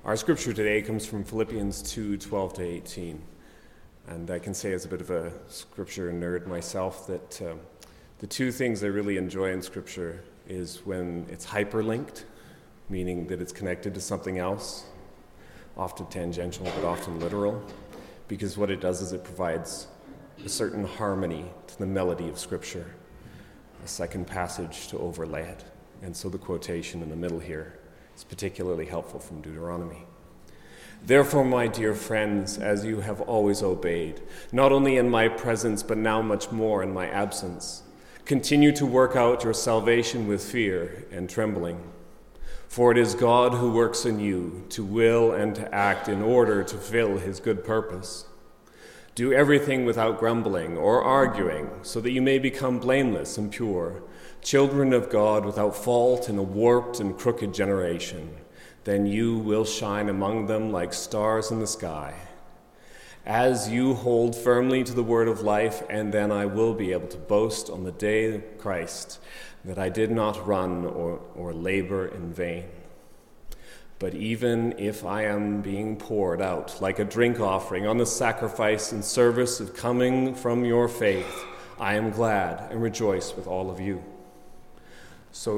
Our scripture today comes from Philippians 2:12-18. And I can say as a bit of a scripture nerd myself that the two things I really enjoy in scripture is when it's hyperlinked, meaning that it's connected to something else, often tangential but often literal, because what it does is it provides a certain harmony to the melody of scripture, a second passage to overlay it. And so the quotation in the middle here is particularly helpful from Deuteronomy. Therefore, my dear friends, as you have always obeyed, not only in my presence, but now much more in my absence, continue to work out your salvation with fear and trembling. For it is God who works in you to will and to act in order to fulfill his good purpose. Do everything without grumbling or arguing, so that you may become blameless and pure, children of God without fault in a warped and crooked generation. Then you will shine among them like stars in the sky. As you hold firmly to the word of life, and then I will be able to boast on the day of Christ that I did not run or labor in vain. But even if I am being poured out like a drink offering on the sacrifice and service of coming from your faith, I am glad and rejoice with all of you. So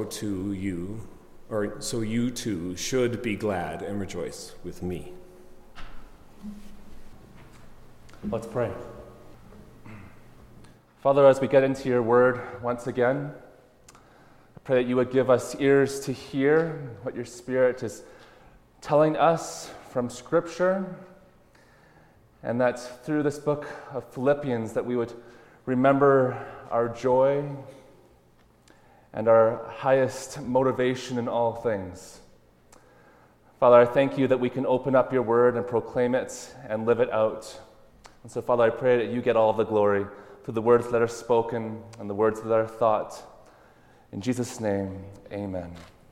you too should be glad and rejoice with me. Let's pray. Father, as we get into your word once again, I pray that you would give us ears to hear what your Spirit is telling us from Scripture, and that through this book of Philippians that we would remember our joy and our highest motivation in all things. Father, I thank you that we can open up your word and proclaim it and live it out. And so, Father, I pray that you get all the glory through the words that are spoken and the words that are thought. In Jesus' name, amen.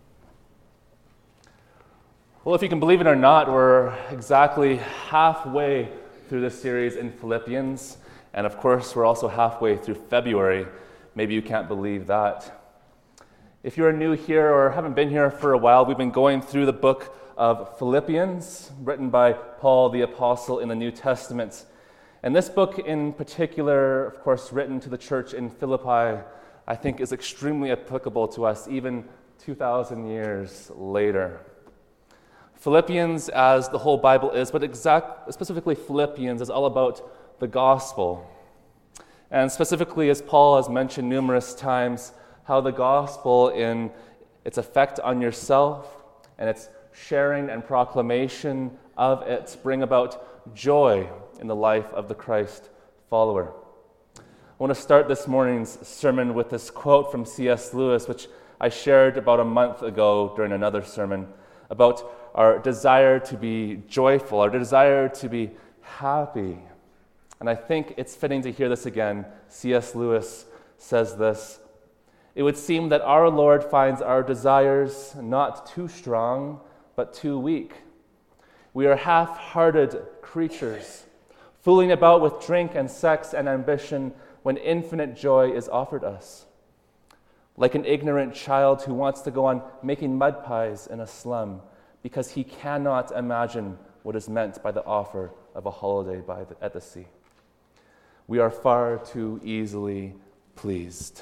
Well, if you can believe it or not, we're exactly halfway through this series in Philippians. And of course, we're also halfway through February. Maybe you can't believe that. If you're new here or haven't been here for a while, we've been going through the book of Philippians, written by Paul the Apostle in the New Testament. And this book in particular, of course, written to the church in Philippi, I think is extremely applicable to us even 2,000 years later. Philippians, as the whole Bible is, but specifically Philippians, is all about the gospel. And specifically, as Paul has mentioned numerous times, how the gospel in its effect on yourself and its sharing and proclamation of it bring about joy in the life of the Christ follower. I want to start this morning's sermon with this quote from C.S. Lewis, which I shared about a month ago during another sermon, about our desire to be joyful, our desire to be happy. And I think it's fitting to hear this again. C.S. Lewis says this: "It would seem that our Lord finds our desires not too strong, but too weak. We are half-hearted creatures, fooling about with drink and sex and ambition when infinite joy is offered us. Like an ignorant child who wants to go on making mud pies in a slum because he cannot imagine what is meant by the offer of a holiday at the sea. We are far too easily pleased."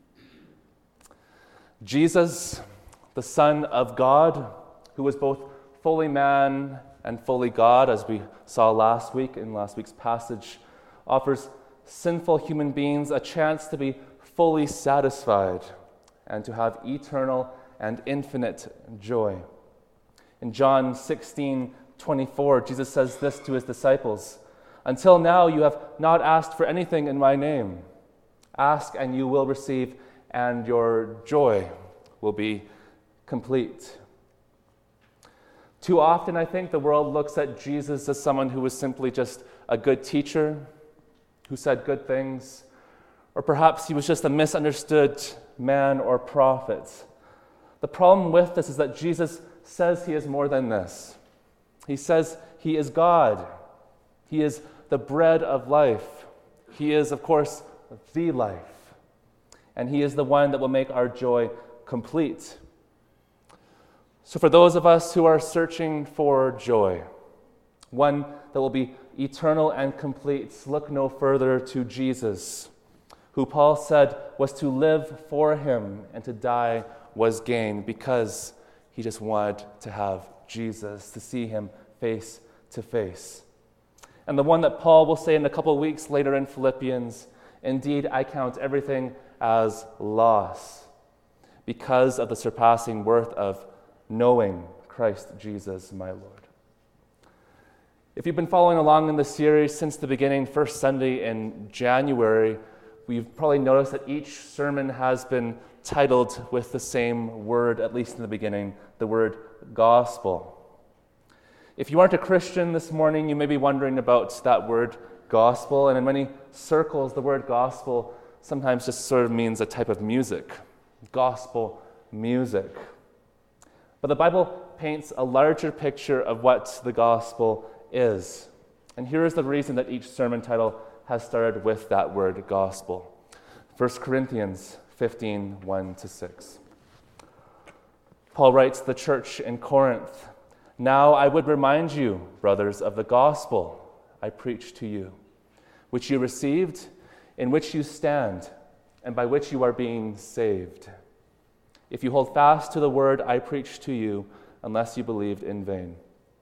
Jesus, the Son of God, who was both fully man and fully God, as we saw last week in last week's passage, offers sinful human beings a chance to be fully satisfied and to have eternal and infinite joy. In John 16:24, Jesus says this to his disciples: "Until now you have not asked for anything in my name. Ask and you will receive, and your joy will be complete." Too often, I think, the world looks at Jesus as someone who was simply just a good teacher, who said good things, or perhaps he was just a misunderstood man or prophet. The problem with this is that Jesus says he is more than this. He says he is God. He is the bread of life. He is, of course, the life. And he is the one that will make our joy complete. So for those of us who are searching for joy, one that will be eternal and complete, look no further to Jesus, who Paul said was to live for him and to die was gain, because he just wanted to have Jesus, to see him face to face. And the one that Paul will say in a couple of weeks later in Philippians, indeed, I count everything as loss because of the surpassing worth of knowing Christ Jesus, my Lord. If you've been following along in the series since the beginning, first Sunday in January, we've probably noticed that each sermon has been titled with the same word, at least in the beginning, the word gospel. If you aren't a Christian this morning, you may be wondering about that word gospel, and in many circles, the word gospel sometimes just sort of means a type of music, gospel music. But the Bible paints a larger picture of what the gospel is. And here is the reason that each sermon title has started with that word gospel. 1 Corinthians 15, 1-6. Paul writes to the church in Corinth, "Now I would remind you, brothers, of the gospel I preached to you, which you received, in which you stand, and by which you are being saved, if you hold fast to the word I preached to you, unless you believed in vain.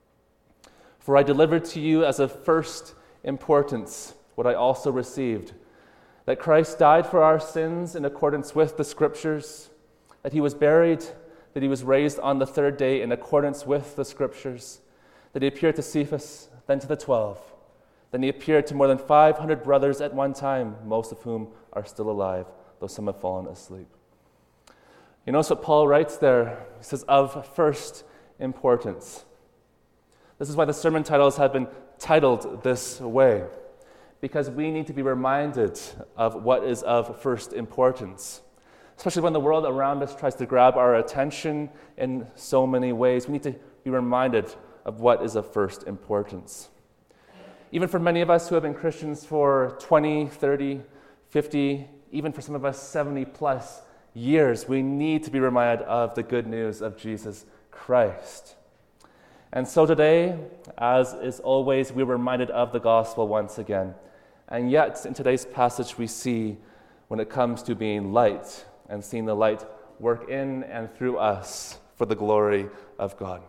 For I delivered to you as of first importance what I also received, that Christ died for our sins in accordance with the Scriptures, that he was buried, that he was raised on the third day in accordance with the Scriptures, that he appeared to Cephas, then to the 12. Then he appeared to more than 500 brothers at one time, most of whom are still alive, though some have fallen asleep." You notice what Paul writes there? He says, of first importance. This is why the sermon titles have been titled this way, because we need to be reminded of what is of first importance. Especially when the world around us tries to grab our attention in so many ways, we need to be reminded of what is of first importance. Even for many of us who have been Christians for 20, 30, 50, even for some of us 70 plus years, we need to be reminded of the good news of Jesus Christ. And so today, as is always, we're reminded of the gospel once again. And yet, in today's passage, we see when it comes to being light and seeing the light work in and through us for the glory of God.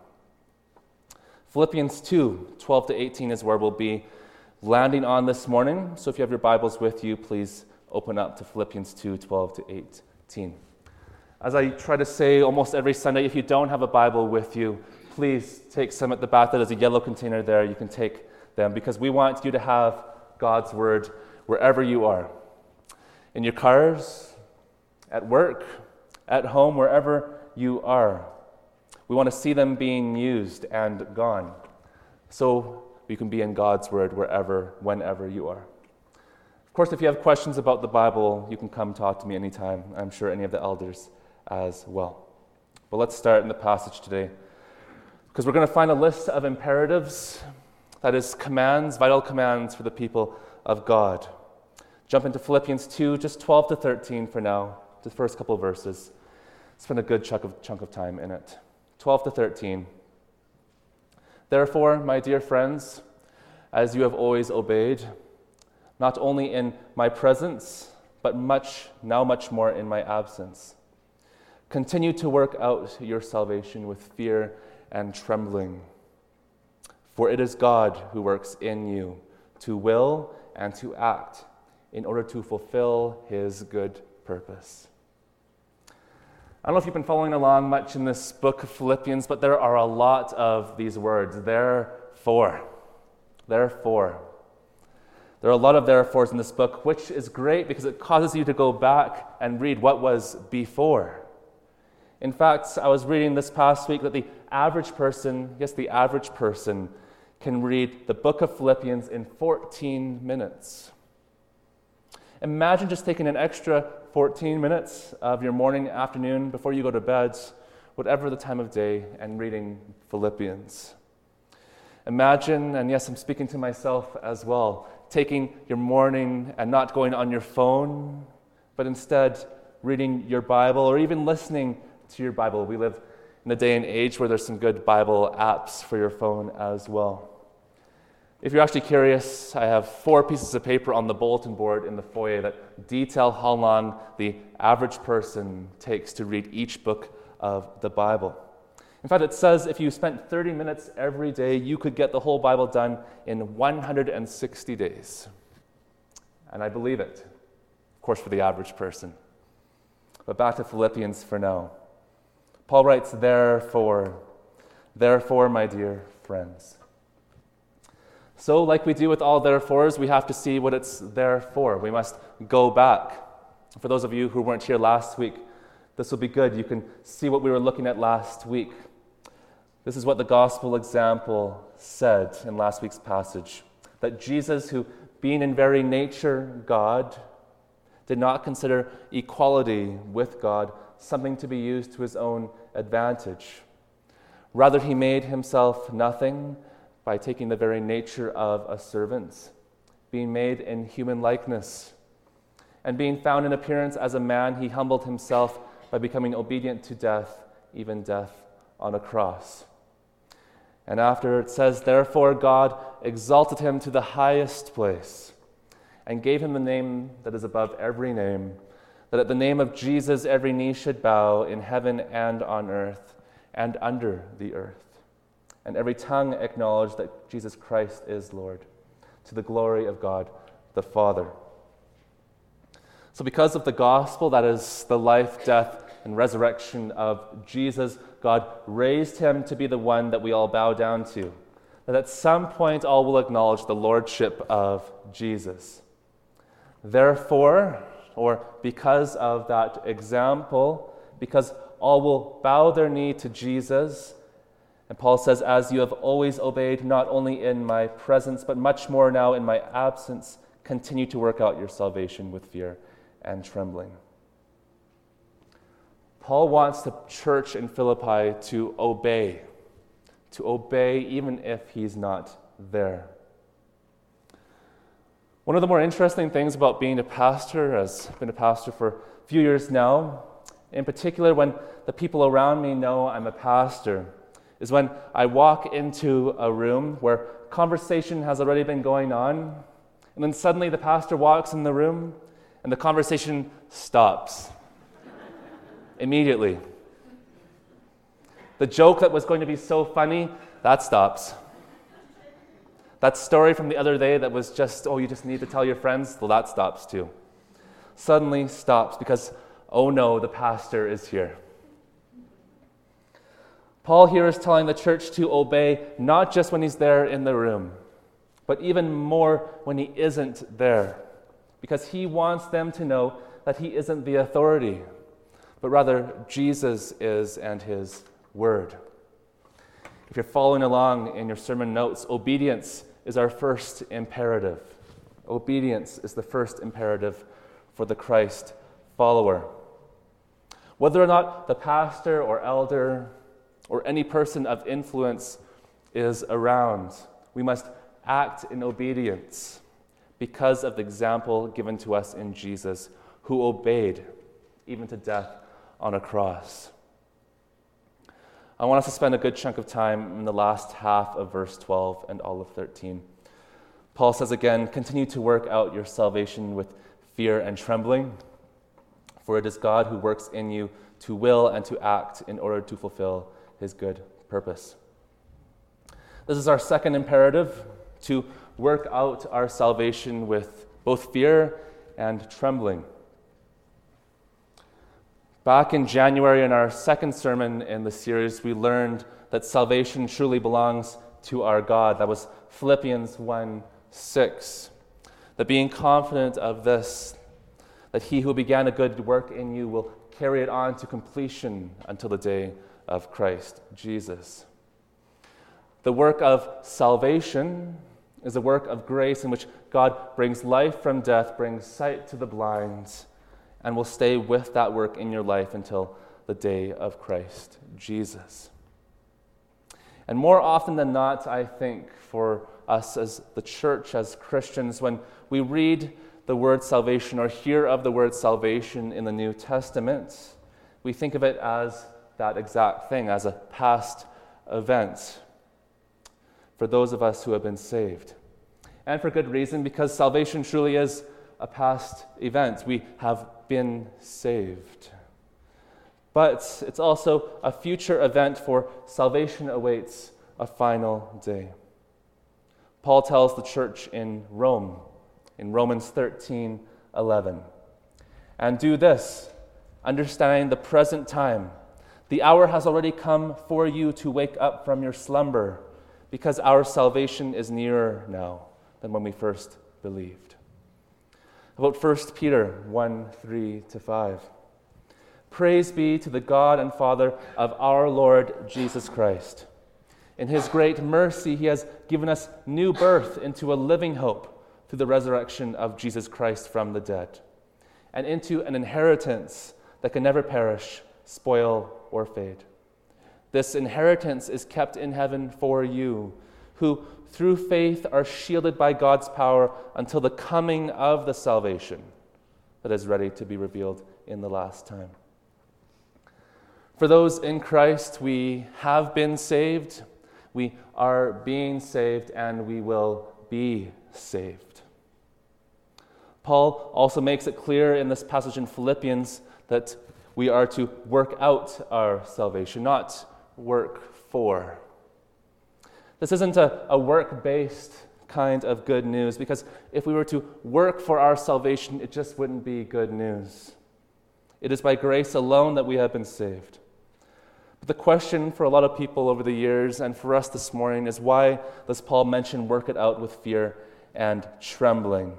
Philippians 2, 12-18 is where we'll be landing on this morning. So if you have your Bibles with you, please open up to Philippians 2, 12-18. As I try to say almost every Sunday, if you don't have a Bible with you, please take some at the back. There's a yellow container there. You can take them because we want you to have God's Word wherever you are. In your cars, at work, at home, wherever you are. We want to see them being used and gone. So you can be in God's Word wherever, whenever you are. Of course, if you have questions about the Bible, you can come talk to me anytime. I'm sure any of the elders as well. But let's start in the passage today, because we're going to find a list of imperatives, that is commands, vital commands for the people of God. Jump into Philippians 2, just 12-13 for now, the first couple of verses. Spend a good chunk of time in it. 12-13. "Therefore, my dear friends, as you have always obeyed, not only in my presence, but much more in my absence, continue to work out your salvation with fear and trembling. For it is God who works in you to will and to act in order to fulfill his good purpose." I don't know if you've been following along much in this book of Philippians, but there are a lot of these words. Therefore. Therefore. There are a lot of therefores in this book, which is great because it causes you to go back and read what was before. In fact, I was reading this past week that the average person can read the book of Philippians in 14 minutes. Imagine just taking an extra 14 minutes of your morning, afternoon, before you go to bed, whatever the time of day, and reading Philippians. Imagine, and yes, I'm speaking to myself as well, taking your morning and not going on your phone, but instead reading your Bible or even listening to your Bible. We live in a day and age where there's some good Bible apps for your phone as well. If you're actually curious, I have 4 pieces of paper on the bulletin board in the foyer that detail how long the average person takes to read each book of the Bible. In fact, it says if you spent 30 minutes every day, you could get the whole Bible done in 160 days. And I believe it, of course, for the average person. But back to Philippians for now. Paul writes, therefore, my dear friends. So, like we do with all therefores, we have to see what it's there for. We must go back. For those of you who weren't here last week, this will be good. You can see what we were looking at last week. This is what the gospel example said in last week's passage, that Jesus, who being in very nature God, did not consider equality with God something to be used to his own advantage. Rather, he made himself nothing by taking the very nature of a servant, being made in human likeness. And being found in appearance as a man, he humbled himself by becoming obedient to death, even death on a cross. And after it says, therefore God exalted him to the highest place and gave him the name that is above every name, that at the name of Jesus every knee should bow in heaven and on earth and under the earth, and every tongue acknowledge that Jesus Christ is Lord, to the glory of God the Father. So because of the gospel, that is the life, death, and resurrection of Jesus, God raised him to be the one that we all bow down to. That at some point all will acknowledge the lordship of Jesus. Therefore, or because of that example, because all will bow their knee to Jesus, and Paul says, as you have always obeyed, not only in my presence, but much more now in my absence, continue to work out your salvation with fear and trembling. Paul wants the church in Philippi to obey even if he's not there. One of the more interesting things about being a pastor, I've been a pastor for a few years now, in particular when the people around me know I'm a pastor, is when I walk into a room where conversation has already been going on, and then suddenly the pastor walks in the room and the conversation stops immediately. The joke that was going to be so funny, that stops. That story from the other day that was just, you just need to tell your friends, well, that stops too. Suddenly stops because, oh no, the pastor is here. Paul here is telling the church to obey not just when he's there in the room, but even more when he isn't there, because he wants them to know that he isn't the authority, but rather Jesus is and his word. If you're following along in your sermon notes, obedience is our first imperative. Obedience is the first imperative for the Christ follower. Whether or not the pastor or elder or any person of influence is around, we must act in obedience because of the example given to us in Jesus, who obeyed even to death on a cross. I want us to spend a good chunk of time in the last half of verse 12 and all of 13. Paul says again, continue to work out your salvation with fear and trembling, for it is God who works in you to will and to act in order to fulfill his good purpose. This is our second imperative, to work out our salvation with both fear and trembling. Back in January, in our second sermon in the series, we learned that salvation truly belongs to our God. That was Philippians 1:6. That being confident of this, that he who began a good work in you will carry it on to completion until the day of Christ Jesus. The work of salvation is a work of grace in which God brings life from death, brings sight to the blind, and will stay with that work in your life until the day of Christ Jesus. And more often than not, I think, for us as the church, as Christians, when we read the word salvation or hear of the word salvation in the New Testament, we think of it as that exact thing as a past event for those of us who have been saved. And for good reason, because salvation truly is a past event. We have been saved. But it's also a future event, for salvation awaits a final day. Paul tells the church in Rome, in Romans 13:11, "And do this, understanding the present time. The hour has already come for you to wake up from your slumber, because our salvation is nearer now than when we first believed." About 1 Peter 1:3-5. "Praise be to the God and Father of our Lord Jesus Christ. In his great mercy, he has given us new birth into a living hope through the resurrection of Jesus Christ from the dead, and into an inheritance that can never perish, spoil, or fade. This inheritance is kept in heaven for you, who through faith are shielded by God's power until the coming of the salvation that is ready to be revealed in the last time." For those in Christ, we have been saved, we are being saved, and we will be saved. Paul also makes it clear in this passage in Philippians that we are to work out our salvation, not work for. This isn't a work-based kind of good news, because if we were to work for our salvation, it just wouldn't be good news. It is by grace alone that we have been saved. But the question for a lot of people over the years, and for us this morning, is why does Paul mention work it out with fear and trembling?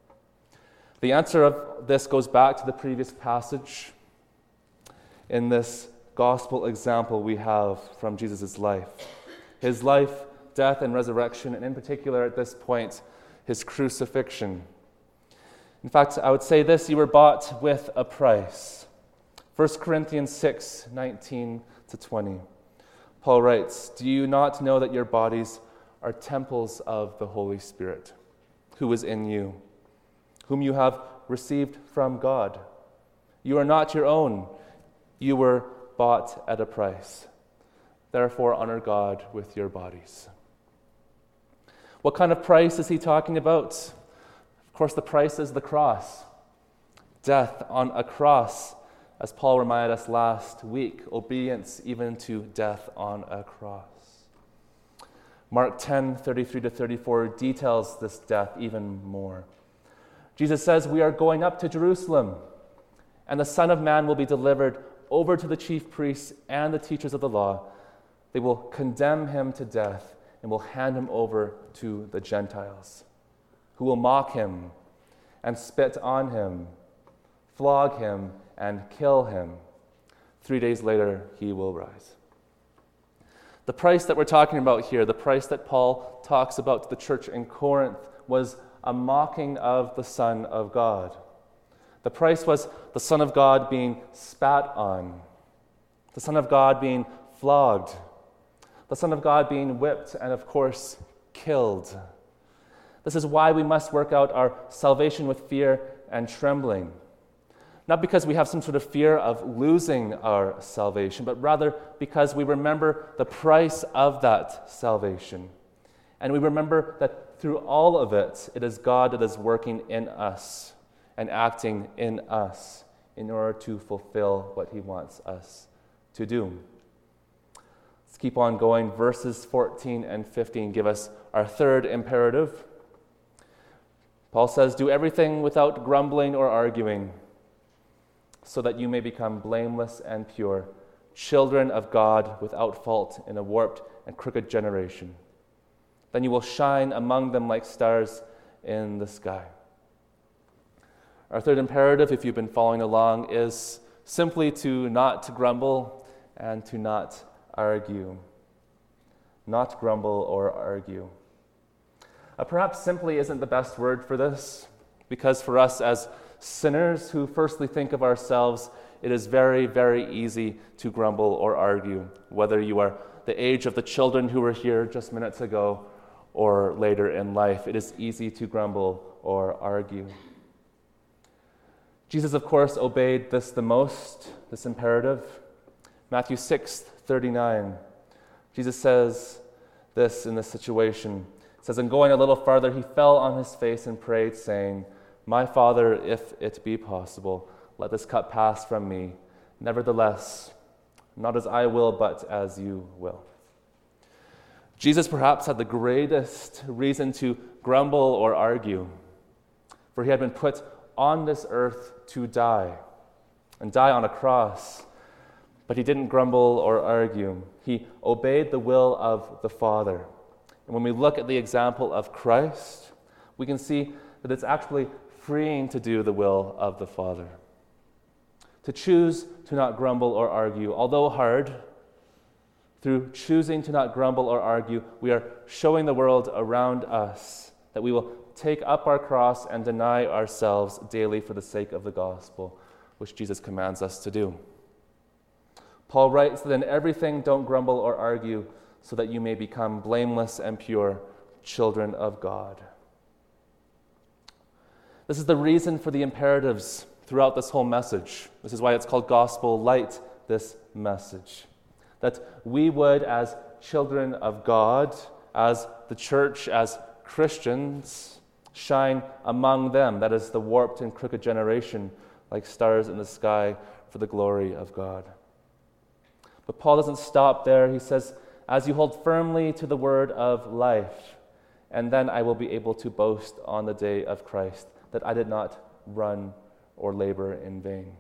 The answer of this goes back to the previous passage in this gospel example we have from Jesus' life. His life, death, and resurrection, and in particular at this point, his crucifixion. In fact, I would say this: you were bought with a price. 1 Corinthians 6:19-20. Paul writes, "Do you not know that your bodies are temples of the Holy Spirit, who is in you, whom you have received from God? You are not your own. You were bought at a price. Therefore, honor God with your bodies." What kind of price is he talking about? Of course, the price is the cross. Death on a cross, as Paul reminded us last week, obedience even to death on a cross. Mark 10:33-34 details this death even more. Jesus says, "We are going up to Jerusalem, and the Son of Man will be delivered over to the chief priests and the teachers of the law. They will condemn him to death and will hand him over to the Gentiles, who will mock him and spit on him, flog him, and kill him. 3 days later, he will rise." The price that we're talking about here, the price that Paul talks about to the church in Corinth, was a mocking of the Son of God. The price was the Son of God being spat on, the Son of God being flogged, the Son of God being whipped, and of course, killed. This is why we must work out our salvation with fear and trembling. Not because we have some sort of fear of losing our salvation, but rather because we remember the price of that salvation. And we remember that through all of it, it is God that is working in us and acting in us in order to fulfill what he wants us to do. Let's keep on going. Verses 14 and 15 give us our third imperative. Paul says, "Do everything without grumbling or arguing, so that you may become blameless and pure, children of God without fault in a warped and crooked generation. Then you will shine among them like stars in the sky." Our third imperative, if you've been following along, is simply to not grumble and to not argue. Not grumble or argue. Perhaps simply isn't the best word for this, because for us as sinners who firstly think of ourselves, it is very, very easy to grumble or argue, whether you are the age of the children who were here just minutes ago or later in life. It is easy to grumble or argue. Jesus, of course, obeyed this the most, this imperative, Matthew 6:39. Jesus says this in this situation. It says, and going a little farther, he fell on his face and prayed, saying, my Father, if it be possible, let this cup pass from me. Nevertheless, not as I will, but as you will. Jesus perhaps had the greatest reason to grumble or argue, for he had been put on this earth to die, and die on a cross. But he didn't grumble or argue. He obeyed the will of the Father. And when we look at the example of Christ, we can see that it's actually freeing to do the will of the Father. To choose to not grumble or argue, although hard, through choosing to not grumble or argue, we are showing the world around us that we will take up our cross and deny ourselves daily for the sake of the gospel, which Jesus commands us to do. Paul writes that in everything don't grumble or argue, so that you may become blameless and pure children of God. This is the reason for the imperatives throughout this whole message. This is why it's called Gospel Light, this message. That we would, as children of God, as the church, as Christians, shine among them, that is the warped and crooked generation, like stars in the sky for the glory of God. But Paul doesn't stop there. He says, as you hold firmly to the word of life, and then I will be able to boast on the day of Christ that I did not run or labor in vain.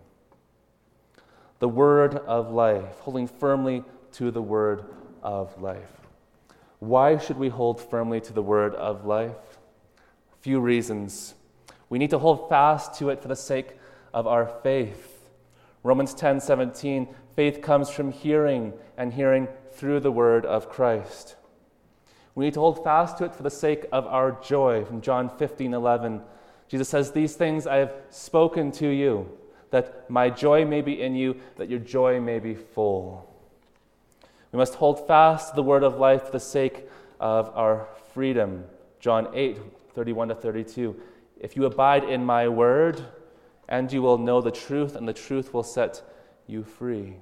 The word of life, holding firmly to the word of life. Why should we hold firmly to the word of life? A few reasons. We need to hold fast to it for the sake of our faith. Romans 10:17, faith comes from hearing, and hearing through the word of Christ. We need to hold fast to it for the sake of our joy. From John 15:11, Jesus says, these things I have spoken to you, that my joy may be in you, that your joy may be full. We must hold fast to the word of life for the sake of our freedom. John 8:31-32, if you abide in my word, and you will know the truth, and the truth will set you free.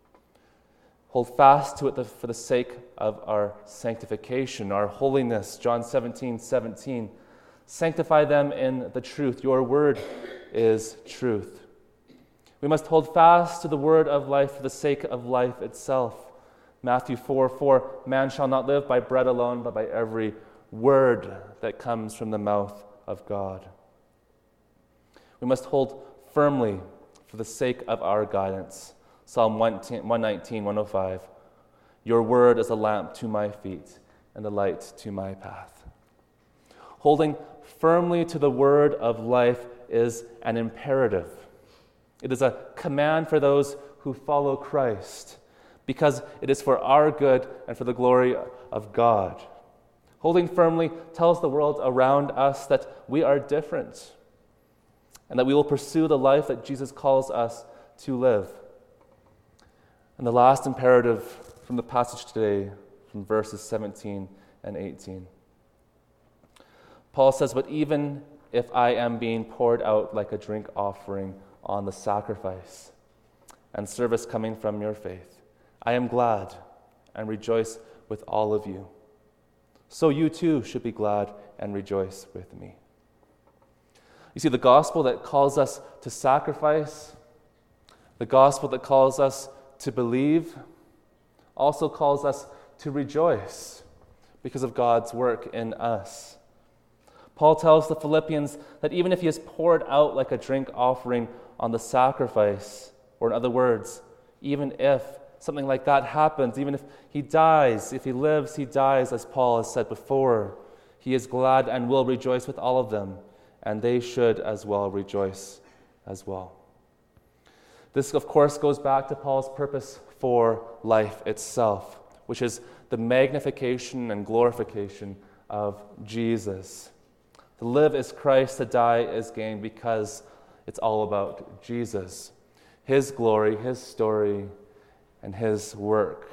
Hold fast to it for the sake of our sanctification, our holiness. John 17:17. Sanctify them in the truth. Your word is truth. We must hold fast to the word of life for the sake of life itself. Matthew 4:4. Man shall not live by bread alone, but by every word that comes from the mouth of God. We must hold firmly for the sake of our guidance. Psalm 119:105. Your word is a lamp to my feet and a light to my path. Holding firmly to the word of life is an imperative. It is a command for those who follow Christ, because it is for our good and for the glory of God. Holding firmly tells the world around us that we are different, and that we will pursue the life that Jesus calls us to live. And the last imperative from the passage today, from verses 17 and 18. Paul says, but even if I am being poured out like a drink offering on the sacrifice and service coming from your faith, I am glad and rejoice with all of you. So you too should be glad and rejoice with me. You see, the gospel that calls us to sacrifice, the gospel that calls us to believe, also calls us to rejoice because of God's work in us. Paul tells the Philippians that even if he is poured out like a drink offering on the sacrifice, or in other words, even if something like that happens, even if he dies, if he lives, he dies, as Paul has said before, he is glad and will rejoice with all of them, and they should as well rejoice as well. This, of course, goes back to Paul's purpose for life itself, which is the magnification and glorification of Jesus. To live is Christ, to die is gain, because it's all about Jesus, his glory, his story, and his work.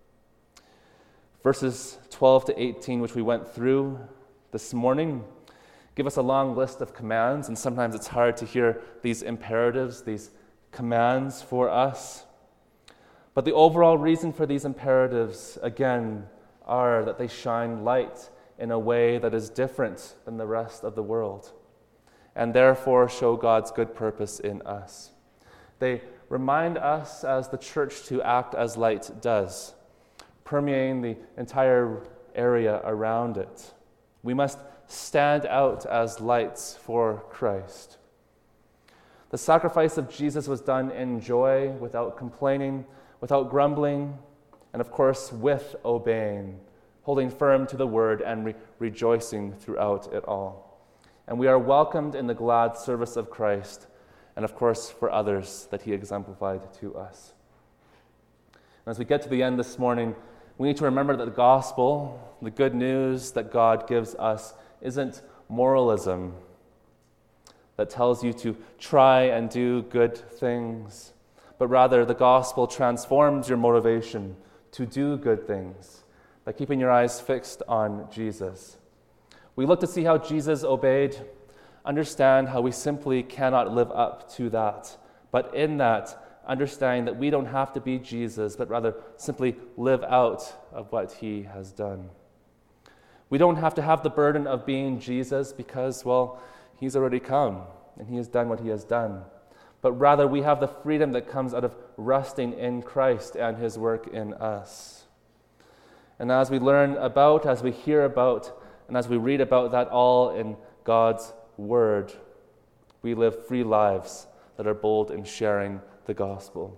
Verses 12-18, which we went through this morning, give us a long list of commands, and sometimes it's hard to hear these imperatives, these commands for us. But the overall reason for these imperatives, again, are that they shine light in a way that is different than the rest of the world, and therefore show God's good purpose in us. They remind us as the church to act as light does, permeating the entire area around it. We must stand out as lights for Christ. The sacrifice of Jesus was done in joy, without complaining, without grumbling, and of course with obeying, holding firm to the word and rejoicing throughout it all. And we are welcomed in the glad service of Christ, and of course for others that he exemplified to us. And as we get to the end this morning, we need to remember that the gospel, the good news that God gives us, isn't moralism that tells you to try and do good things, but rather the gospel transforms your motivation to do good things by keeping your eyes fixed on Jesus. We look to see how Jesus obeyed, understand how we simply cannot live up to that, but in that, understanding that we don't have to be Jesus, but rather simply live out of what he has done. We don't have to have the burden of being Jesus because, well, he's already come and he has done what he has done. But rather, we have the freedom that comes out of resting in Christ and his work in us. And as we learn about, as we hear about, and as we read about that all in God's word, we live free lives that are bold in sharing the gospel.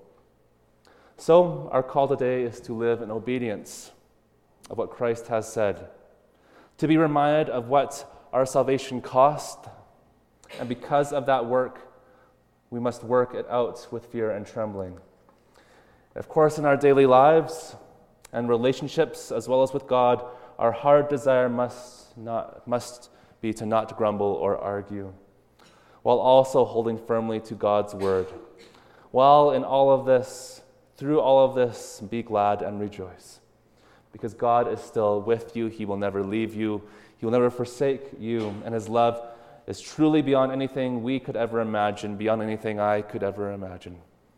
So, our call today is to live in obedience of what Christ has said, to be reminded of what our salvation cost, and because of that work, we must work it out with fear and trembling. Of course, in our daily lives and relationships, as well as with God, our hard desire must be to not grumble or argue, while also holding firmly to God's word. While in all of this, through all of this, be glad and rejoice, because God is still with you. He will never leave you. He will never forsake you, and his love is truly beyond anything we could ever imagine, beyond anything I could ever imagine.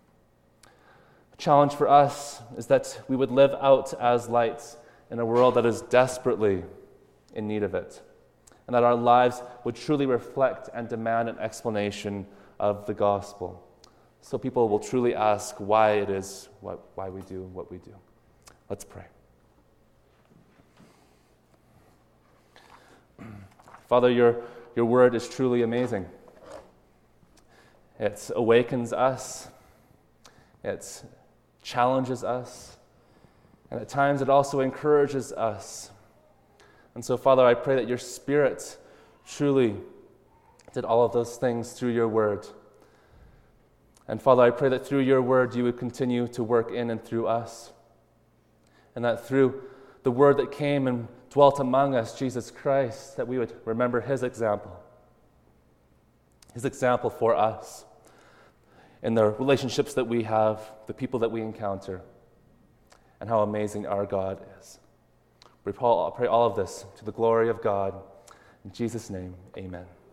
The challenge for us is that we would live out as lights in a world that is desperately in need of it, and that our lives would truly reflect and demand an explanation of the gospel, so people will truly ask why it is why we do what we do. Let's pray. Father, your word is truly amazing. It awakens us, it challenges us, and at times it also encourages us. And so, Father, I pray that your Spirit truly did all of those things through your word. And Father, I pray that through your word you would continue to work in and through us, and that through the word that came and dwelt among us, Jesus Christ, that we would remember his example for us in the relationships that we have, the people that we encounter, and how amazing our God is. I pray all of this to the glory of God. In Jesus' name, amen.